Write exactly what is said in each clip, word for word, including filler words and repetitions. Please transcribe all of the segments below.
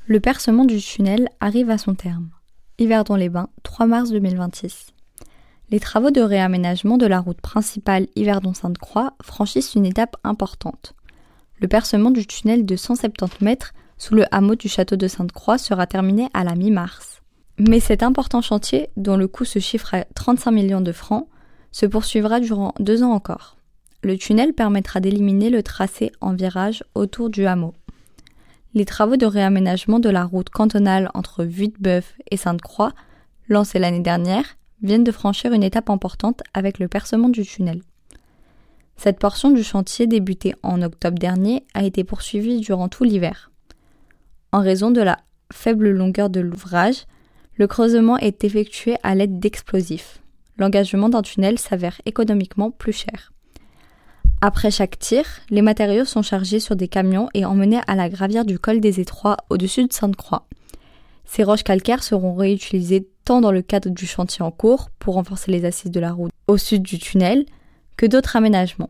Le percement du tunnel arrive à son terme. Yverdon-les-Bains, trois mars deux mille vingt-six. Les travaux de réaménagement de la route principale Yverdon-Sainte-Croix franchissent une étape importante. Le percement du tunnel de cent soixante-dix mètres sous le hameau du château de Sainte-Croix sera terminé à la mi-mars. Mais cet important chantier, dont le coût se chiffre à trente-cinq millions de francs, se poursuivra durant deux ans encore. Le tunnel permettra d'éliminer le tracé en virage autour du hameau. Les travaux de réaménagement de la route cantonale entre Vuitbeuf et Sainte-Croix, lancés l'année dernière, viennent de franchir une étape importante avec le percement du tunnel. Cette portion du chantier débuté en octobre dernier a été poursuivie durant tout l'hiver. En raison de la faible longueur de l'ouvrage, le creusement est effectué à l'aide d'explosifs. L'engagement d'un tunnel s'avère économiquement plus cher. Après chaque tir, les matériaux sont chargés sur des camions et emmenés à la gravière du col des Étroits au-dessus de Sainte-Croix. Ces roches calcaires seront réutilisées tant dans le cadre du chantier en cours pour renforcer les assises de la route au sud du tunnel que d'autres aménagements.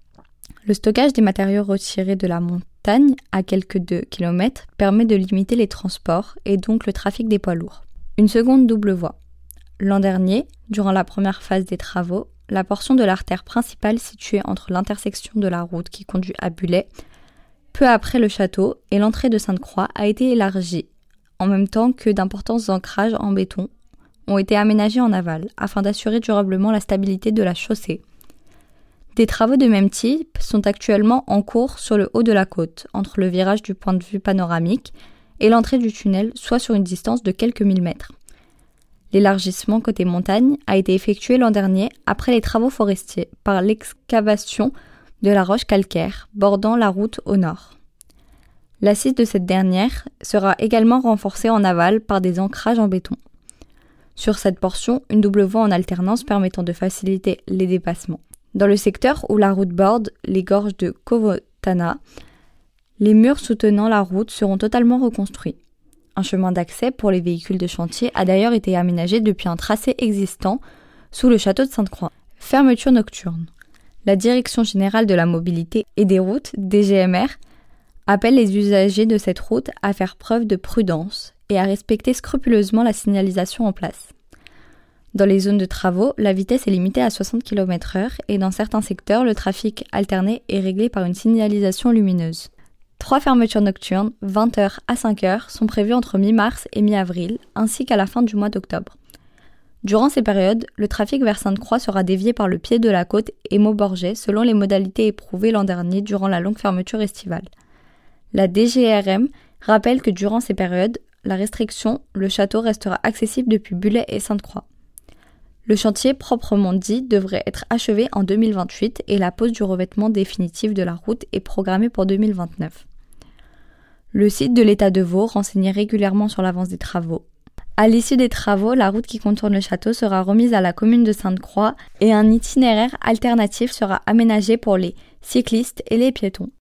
Le stockage des matériaux retirés de la montagne à quelques deux kilomètres permet de limiter les transports et donc le trafic des poids lourds. Une seconde double voie. L'an dernier, durant la première phase des travaux, la portion de l'artère principale située entre l'intersection de la route qui conduit à Bullet, peu après le château et l'entrée de Sainte-Croix a été élargie, en même temps que d'importants ancrages en béton ont été aménagés en aval afin d'assurer durablement la stabilité de la chaussée. Des travaux de même type sont actuellement en cours sur le haut de la côte, entre le virage du point de vue panoramique et l'entrée du tunnel, soit sur une distance de quelques milles mètres. L'élargissement côté montagne a été effectué l'an dernier après les travaux forestiers par l'excavation de la roche calcaire bordant la route au nord. L'assise de cette dernière sera également renforcée en aval par des ancrages en béton. Sur cette portion, une double voie en alternance permettant de faciliter les dépassements. Dans le secteur où la route borde les gorges de Kovotana, les murs soutenant la route seront totalement reconstruits. Un chemin d'accès pour les véhicules de chantier a d'ailleurs été aménagé depuis un tracé existant sous le château de Sainte-Croix. Fermeture nocturne. La Direction générale de la mobilité et des routes, D G M R, appelle les usagers de cette route à faire preuve de prudence et à respecter scrupuleusement la signalisation en place. Dans les zones de travaux, la vitesse est limitée à soixante kilomètres heure et dans certains secteurs, le trafic alterné est réglé par une signalisation lumineuse. Trois fermetures nocturnes, vingt heures à cinq heures, sont prévues entre mi-mars et mi-avril, ainsi qu'à la fin du mois d'octobre. Durant ces périodes, le trafic vers Sainte-Croix sera dévié par le pied de la côte et Mauborget selon les modalités éprouvées l'an dernier durant la longue fermeture estivale. La D G R M rappelle que durant ces périodes, la restriction, le château restera accessible depuis Bullet et Sainte-Croix. Le chantier proprement dit devrait être achevé en deux mille vingt-huit et la pose du revêtement définitif de la route est programmée pour deux mille vingt-neuf. Le site de l'État de Vaud renseignait régulièrement sur l'avance des travaux. À l'issue des travaux, la route qui contourne le château sera remise à la commune de Sainte-Croix et un itinéraire alternatif sera aménagé pour les cyclistes et les piétons.